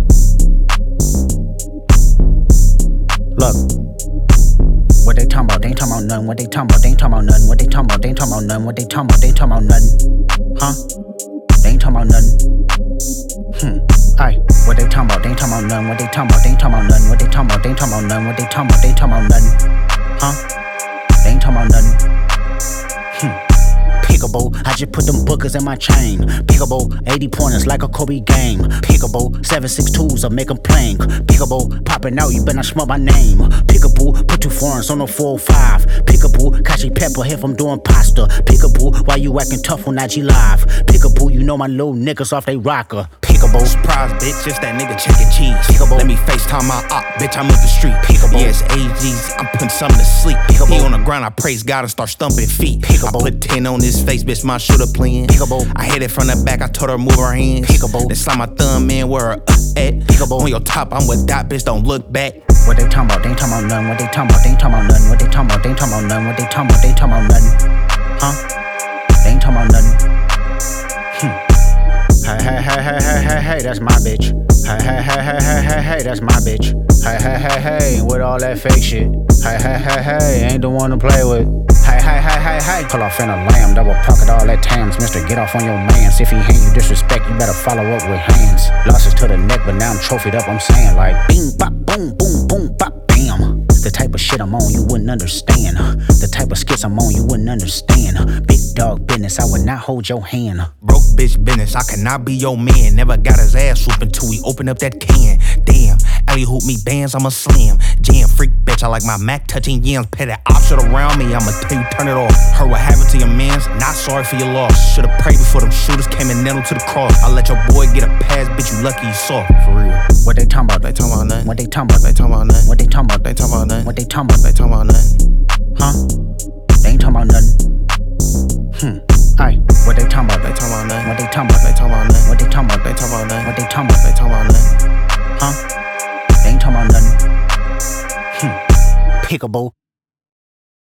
Look, what they talking about? They ain't talking about nothing. What they talking about? They ain't talking about nothing. What they talking about? They ain't talking about nothing. What they talking about? They ain't talking about nothing. Huh? They ain't talking about nothing. Aye. What they talking about? They ain't talking about nothing. What they talking about? They ain't talking about nothing. What they talking about? They ain't talking about nothing. What they talking about? They ain't talking about nothing. Huh? They ain't talking about nothing. Pickable, I just put them bookers in my chain. Pickable, 80 pointers like a Kobe game. Pickable, 7.62s, I make them plain. Pickable, popping out, you better not smell my name. Pickable, put 2 foreigns on the 405. Pickable, Kashi Pepper if I'm doing pasta. Pickable, why you acting tough on IG Live? Pickable, you know my little niggas off they rocker. Pickable, surprise, bitch, it's that nigga chicken cheese. Pickable, let me FaceTime my op, bitch, I'm up the street. Pickable, yes, AGs, I'm putting something to sleep. Pickable, he on the ground, I praise God and start stumping feet. Pickable, I put 10 on his face, bitch, my shooter playing. Pickable, I hit it from the back, I told her move her hands. Pickable, then slide my thumb in where her at. Pickable, on your top, I'm with that bitch, don't look back. What they talking about? They ain't talking about nothing. What they talking about? They ain't talking about nothing. What they talking about? They ain't talking about nothing. What they talking about? They ain't talking about nothing. Huh? They ain't talking about nothing. Hey, that's my bitch. Hey, that's my bitch. Hey, with all that fake shit. Hey, ain't the one to play with. Hey. Pull off in a lamb, double pocket all that tams. Mister, get off on your mans. If he hand you disrespect, you better follow up with hands. Losses to the neck, but now I'm trophied up, I'm saying like bing, bop, boom, boom, boom, bop, bam. The type of shit I'm on, you wouldn't understand. The type of skits I'm on, you wouldn't understand. Big dog business, I would not hold your hand. Broke bitch business, I cannot be your man. Never got his ass whooping till we open up that can. Damn, alley hoop me bands, I'm a slam. Jam freak bitch, I like my Mac touching yams. Pay that op shit around me, I'ma tell you turn it off. Heard what happened to your mans, not sorry for your loss. Should've prayed before them shooters came and nailed him to the cross. I let your boy get a pass, bitch, you lucky you soft, for real. What they talking about? They talking about nothing. What they talking about? They talking about nothing. What they talking about? They talking about nothing. What they talking about? They talking about nothing. Huh? They ain't talking about nothing. Aye. What they talking about? They talking about nothing. What they talking about? They talking about nothing. What they talking about? They talking about nothing. What they talking about? They talking about nothing. Huh? They ain't talking about nothing. Pickable.